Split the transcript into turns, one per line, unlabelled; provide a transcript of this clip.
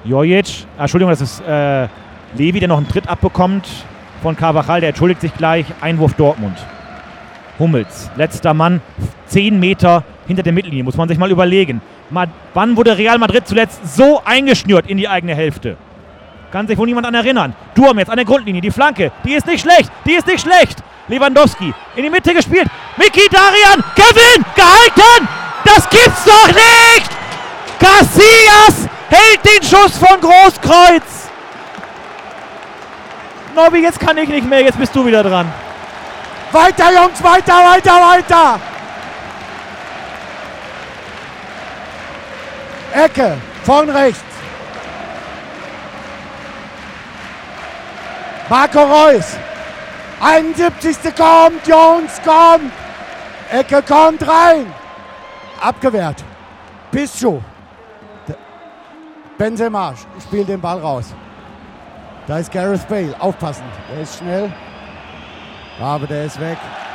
Jojic, Entschuldigung, das ist Levi, der noch einen Tritt abbekommt von Carvajal, der entschuldigt sich gleich. Einwurf Dortmund. Hummels, letzter Mann, 10 Meter hinter der Mittellinie, muss man sich mal überlegen. Wann wurde Real Madrid zuletzt so eingeschnürt in die eigene Hälfte? Kann sich wohl niemand an erinnern. Durm jetzt an der Grundlinie, die Flanke, die ist nicht schlecht. Lewandowski in die Mitte gespielt. Mkhitaryan, Kevin, gehalten! Das gibt's doch nicht! Casillas hält den Schuss von Großkreuz. Nobby, jetzt kann ich nicht mehr, jetzt bist du wieder dran.
Weiter, Jungs, weiter! Ecke, von rechts. Marco Reus. 71. kommt, Jungs, kommt. Ecke kommt rein. Abgewehrt. Pischu. Benzema spielt den Ball raus. Da ist Gareth Bale. Aufpassen. Der ist schnell. Aber der ist weg.